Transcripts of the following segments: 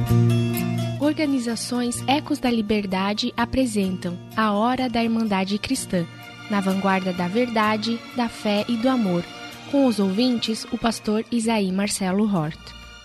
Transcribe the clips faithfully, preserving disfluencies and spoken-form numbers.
Organizações Ecos da Liberdade apresentam A Hora da Irmandade Cristã, na vanguarda da verdade, da fé e do amor. Com os ouvintes, o pastor Isaí Marcelo Hort.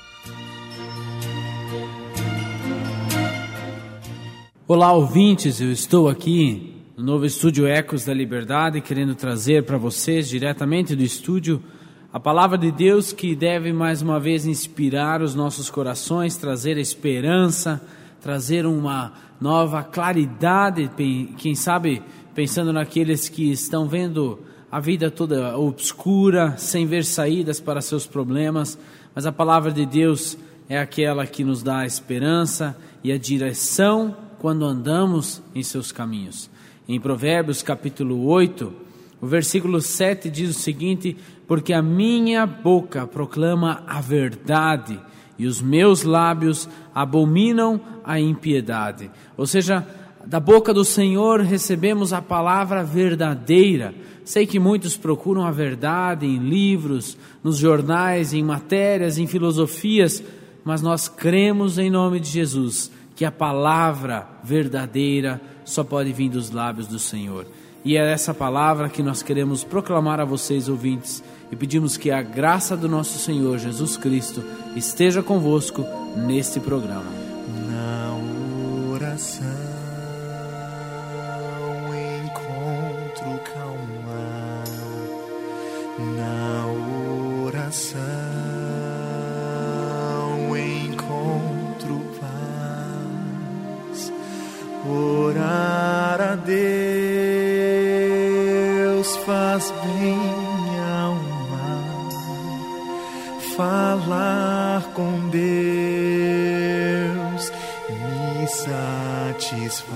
Olá, ouvintes, eu estou aqui no novo estúdio Ecos da Liberdade, querendo trazer para vocês, diretamente do estúdio, a palavra de Deus que deve mais uma vez inspirar os nossos corações, trazer esperança, trazer uma nova claridade, quem sabe pensando naqueles que estão vendo a vida toda obscura, sem ver saídas para seus problemas, mas a palavra de Deus é aquela que nos dá a esperança e a direção quando andamos em seus caminhos. Em Provérbios capítulo oito, o versículo sete diz o seguinte: porque a minha boca proclama a verdade e os meus lábios abominam a impiedade. Ou seja, da boca do Senhor recebemos a palavra verdadeira. Sei que muitos procuram a verdade em livros, nos jornais, em matérias, em filosofias, mas nós cremos em nome de Jesus que a palavra verdadeira só pode vir dos lábios do Senhor. E é essa palavra que nós queremos proclamar a vocês, ouvintes, e pedimos que a graça do nosso Senhor Jesus Cristo esteja convosco neste programa. Na oração encontro calma, na oração encontro paz. Orar a Deus faz bem minha alma, falar com Deus me satisfaz.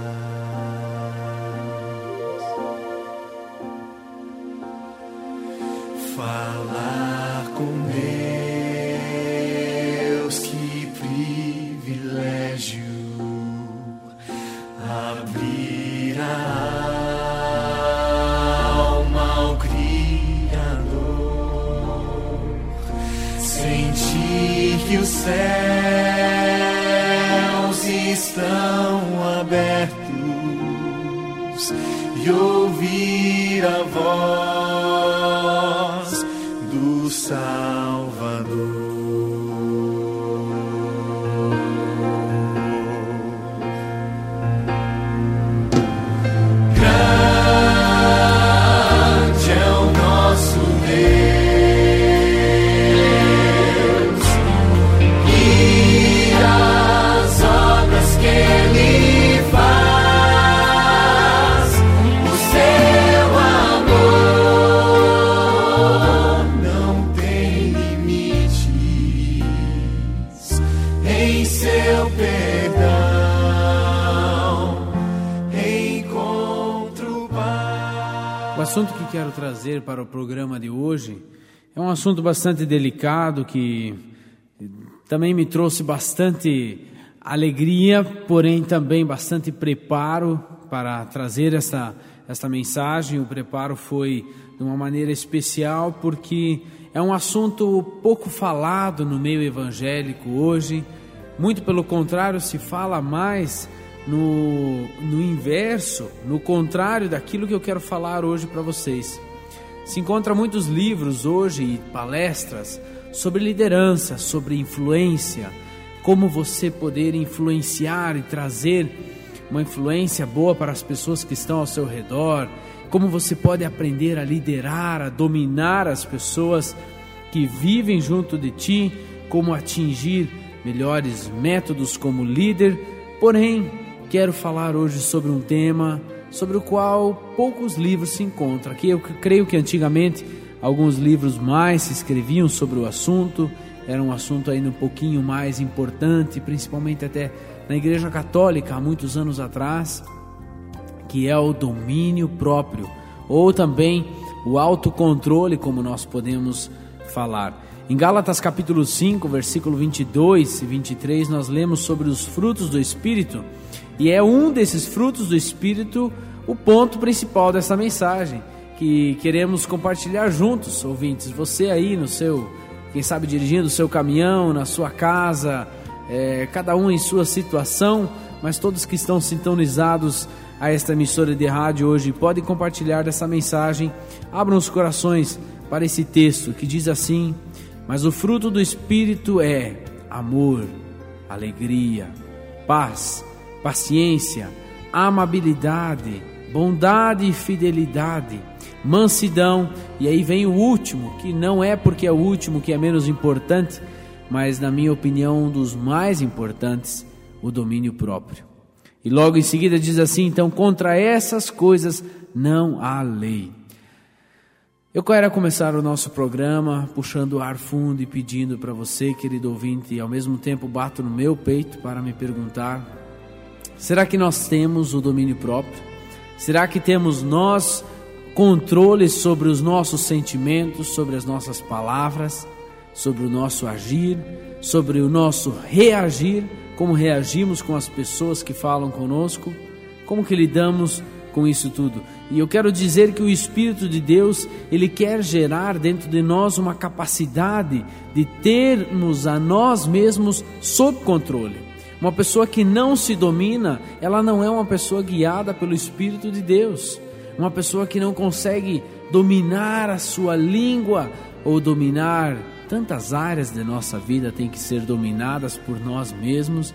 Falar com Deus, que privilégio, abrir a alma ao Criador, sentir que os céus estão abertos e ouvir a voz do Salvador. O assunto que quero trazer para o programa de hoje é um assunto bastante delicado que também me trouxe bastante alegria, porém também bastante preparo para trazer esta, esta mensagem. O preparo foi de uma maneira especial porque é um assunto pouco falado no meio evangélico hoje. Muito pelo contrário, se fala mais No, no inverso, no contrário daquilo que eu quero falar hoje para vocês. Se encontra muitos livros hoje e palestras sobre liderança, sobre influência, como você poder influenciar e trazer uma influência boa para as pessoas que estão ao seu redor, como você pode aprender a liderar, a dominar as pessoas que vivem junto de ti, como atingir melhores métodos como líder. Porém, quero falar hoje sobre um tema sobre o qual poucos livros se encontram. Aqui eu creio que antigamente alguns livros mais se escreviam sobre o assunto, era um assunto ainda um pouquinho mais importante, principalmente até na Igreja Católica há muitos anos atrás, que é o domínio próprio, ou também o autocontrole, como nós podemos falar. Em Gálatas capítulo cinco, versículo vinte e dois e vinte e três, nós lemos sobre os frutos do Espírito, e é um desses frutos do Espírito o ponto principal dessa mensagem, que queremos compartilhar juntos, ouvintes. Você aí no seu, quem sabe dirigindo o seu caminhão, na sua casa, é, cada um em sua situação, mas todos que estão sintonizados a esta emissora de rádio hoje podem compartilhar dessa mensagem. Abram os corações para esse texto que diz assim: mas o fruto do Espírito é amor, alegria, paz, paciência, amabilidade, bondade e fidelidade, mansidão. E aí vem o último, que não é porque é o último que é menos importante, mas na minha opinião um dos mais importantes, o domínio próprio. E logo em seguida diz assim: então contra essas coisas não há lei. Eu quero começar o nosso programa puxando o ar fundo e pedindo para você, querido ouvinte, e ao mesmo tempo bato no meu peito para me perguntar: será que nós temos o domínio próprio? Será que temos nós controle sobre os nossos sentimentos, sobre as nossas palavras, sobre o nosso agir, sobre o nosso reagir? Como reagimos com as pessoas que falam conosco? Como que lidamos com isso tudo? E eu quero dizer que o Espírito de Deus, Ele quer gerar dentro de nós uma capacidade de termos a nós mesmos sob controle. Uma pessoa que não se domina, ela não é uma pessoa guiada pelo Espírito de Deus. Uma pessoa que não consegue dominar a sua língua ou dominar tantas áreas de nossa vida têm que ser dominadas por nós mesmos,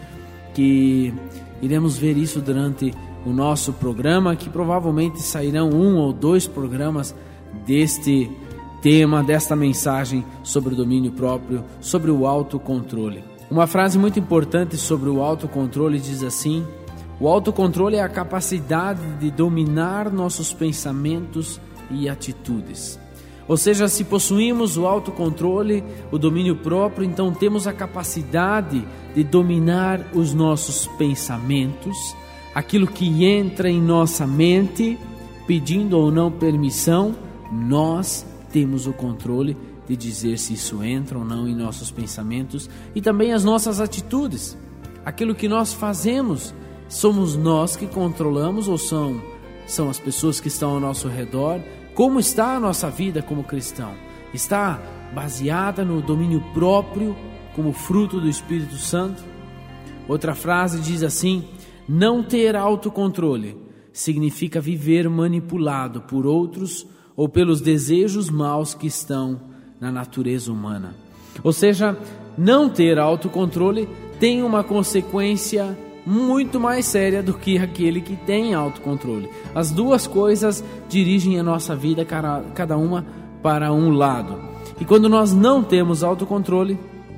que iremos ver isso durante o nosso programa, que provavelmente sairão um ou dois programas deste tema, desta mensagem sobre o domínio próprio, sobre o autocontrole. Uma frase muito importante sobre o autocontrole diz assim: o autocontrole é a capacidade de dominar nossos pensamentos e atitudes. Ou seja, se possuímos o autocontrole, o domínio próprio, então temos a capacidade de dominar os nossos pensamentos, aquilo que entra em nossa mente, pedindo ou não permissão, nós temos o controle de dizer se isso entra ou não em nossos pensamentos, e também as nossas atitudes, aquilo que nós fazemos, somos nós que controlamos ou são, são as pessoas que estão ao nosso redor? Como está a nossa vida como cristão? Está baseada no domínio próprio como fruto do Espírito Santo? Outra frase diz assim: não ter autocontrole significa viver manipulado por outros ou pelos desejos maus que estão na natureza humana. Ou seja, não ter autocontrole tem uma consequência muito mais séria do que aquele que tem autocontrole. As duas coisas dirigem a nossa vida, cada uma para um lado. E quando nós não temos autocontrole,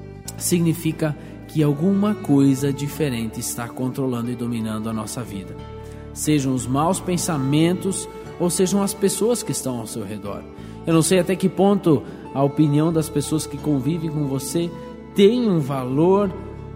significa que alguma coisa diferente está controlando e dominando a nossa vida. Sejam os maus pensamentos ou sejam as pessoas que estão ao seu redor. Eu não sei até que ponto a opinião das pessoas que convivem com você tem um valor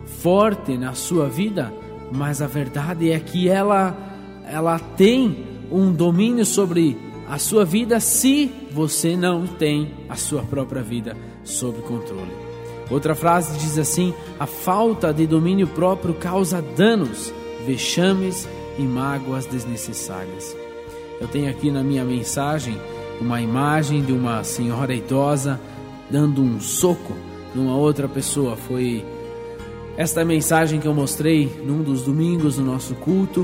forte na sua vida, mas a verdade é que ela, ela tem um domínio sobre a sua vida se você não tem a sua própria vida sob controle. Outra frase diz assim: a falta de domínio próprio causa danos, vexames e mágoas desnecessárias. Eu tenho aqui na minha mensagem uma imagem de uma senhora idosa dando um soco numa outra pessoa. Foi esta mensagem que eu mostrei num dos domingos do nosso culto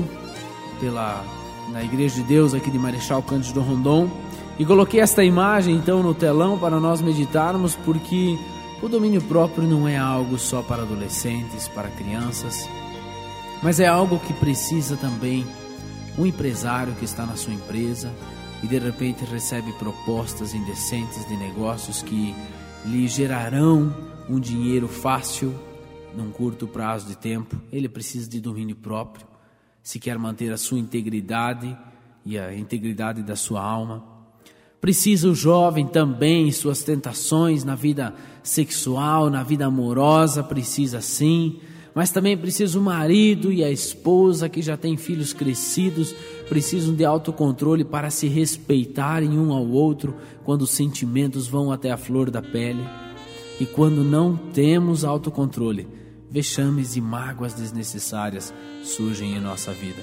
pela, na Igreja de Deus aqui de Marechal Cândido Rondon, e coloquei esta imagem então no telão para nós meditarmos, porque o domínio próprio não é algo só para adolescentes, para crianças, mas é algo que precisa também um empresário que está na sua empresa e de repente recebe propostas indecentes de negócios que lhe gerarão um dinheiro fácil num curto prazo de tempo. Ele precisa de domínio próprio se quer manter a sua integridade e a integridade da sua alma. Precisa o jovem também, suas tentações na vida sexual, na vida amorosa, precisa sim. Mas também precisa o marido e a esposa que já têm filhos crescidos, precisam de autocontrole para se respeitarem um ao outro quando os sentimentos vão até a flor da pele. E quando não temos autocontrole, vexames e mágoas desnecessárias surgem em nossa vida.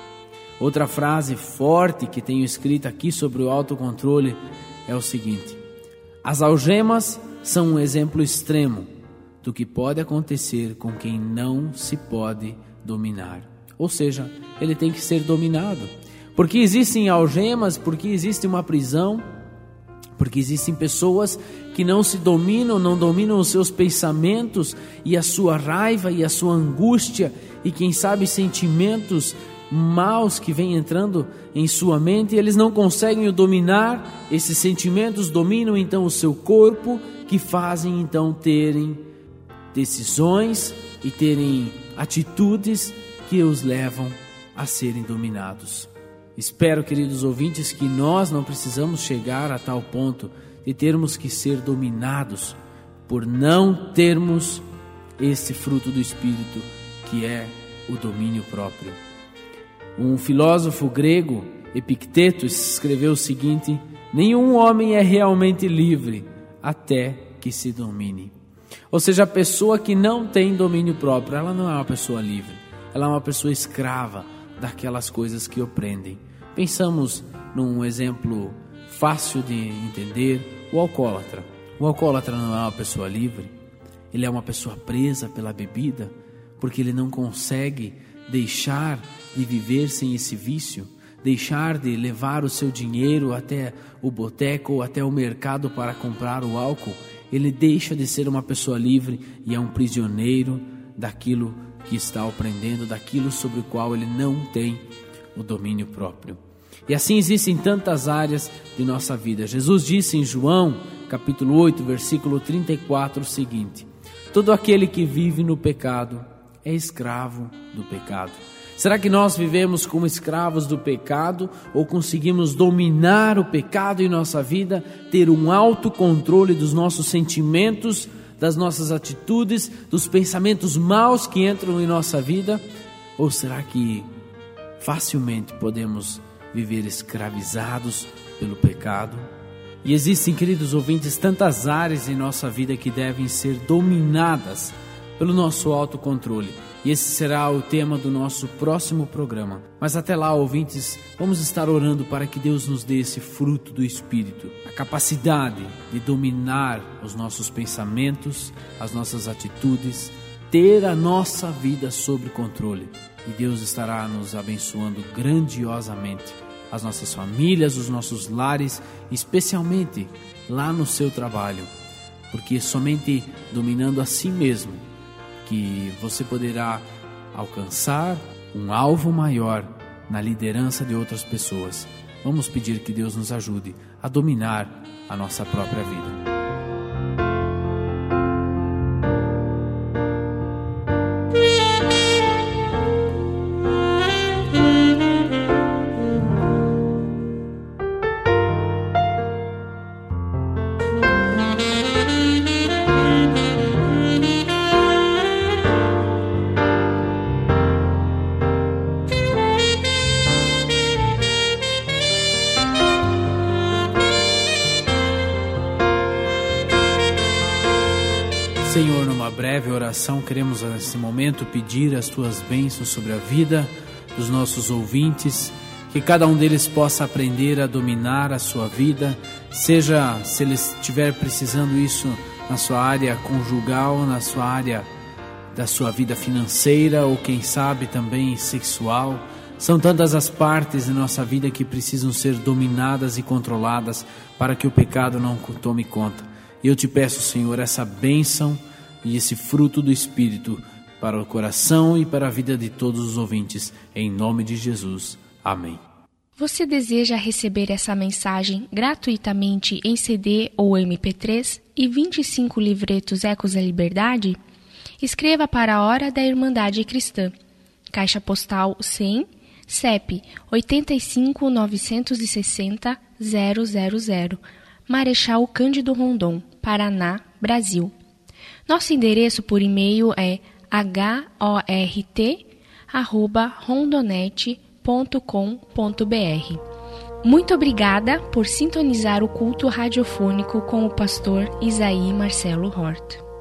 Outra frase forte que tenho escrita aqui sobre o autocontrole é o seguinte: as algemas são um exemplo extremo do que pode acontecer com quem não se pode dominar. Ou seja, ele tem que ser dominado. Porque existem algemas, porque existe uma prisão, porque existem pessoas que não se dominam, não dominam os seus pensamentos e a sua raiva e a sua angústia e quem sabe sentimentos maus que vêm entrando em sua mente, e eles não conseguem dominar. Esses sentimentos dominam então o seu corpo, que fazem então terem decisões e terem atitudes que os levam a serem dominados. Espero, queridos ouvintes, que nós não precisamos chegar a tal ponto de termos que ser dominados por não termos esse fruto do Espírito, que é o domínio próprio. Um filósofo grego, Epicteto, escreveu o seguinte: nenhum homem é realmente livre até que se domine. Ou seja, a pessoa que não tem domínio próprio, ela não é uma pessoa livre, ela é uma pessoa escrava daquelas coisas que o prendem. Pensamos num exemplo fácil de entender: o alcoólatra. O alcoólatra não é uma pessoa livre, ele é uma pessoa presa pela bebida, porque ele não consegue deixar de viver sem esse vício, deixar de levar o seu dinheiro até o boteco ou até o mercado para comprar o álcool. Ele deixa de ser uma pessoa livre e é um prisioneiro daquilo que está o prendendo, daquilo sobre o qual ele não tem o domínio próprio. E assim existem tantas áreas de nossa vida. Jesus disse em João, capítulo oito, versículo trinta e quatro, o seguinte: todo aquele que vive no pecado é escravo do pecado. Será que nós vivemos como escravos do pecado ou conseguimos dominar o pecado em nossa vida, ter um autocontrole dos nossos sentimentos, das nossas atitudes, dos pensamentos maus que entram em nossa vida? Ou será que facilmente podemos viver escravizados pelo pecado? E existem, queridos ouvintes, tantas áreas em nossa vida que devem ser dominadas pelo nosso autocontrole. E esse será o tema do nosso próximo programa. Mas até lá, ouvintes, vamos estar orando para que Deus nos dê esse fruto do Espírito, a capacidade de dominar os nossos pensamentos, as nossas atitudes, ter a nossa vida sob controle. E Deus estará nos abençoando grandiosamente, as nossas famílias, os nossos lares, especialmente lá no seu trabalho, porque somente dominando a si mesmo que você poderá alcançar um alvo maior na liderança de outras pessoas. Vamos pedir que Deus nos ajude a dominar a nossa própria vida. Senhor, numa breve oração, queremos nesse momento pedir as Tuas bênçãos sobre a vida dos nossos ouvintes, que cada um deles possa aprender a dominar a sua vida, seja se ele estiver precisando isso na sua área conjugal, na sua área da sua vida financeira ou quem sabe também sexual. São tantas as partes de nossa vida que precisam ser dominadas e controladas para que o pecado não tome conta. E eu te peço, Senhor, essa bênção e esse fruto do Espírito para o coração e para a vida de todos os ouvintes, em nome de Jesus. Amém. Você deseja receber essa mensagem gratuitamente em C D ou M P três e vinte e cinco livretos Ecos da Liberdade? Escreva para a Hora da Irmandade Cristã. Caixa Postal cem, C E P oito cinco nove seis zero zero zero zero, Marechal Cândido Rondon, Paraná, Brasil. Nosso endereço por e-mail é hort arroba rondonet ponto com ponto br. Muito obrigada por sintonizar o culto radiofônico com o pastor Isaí Marcelo Hort.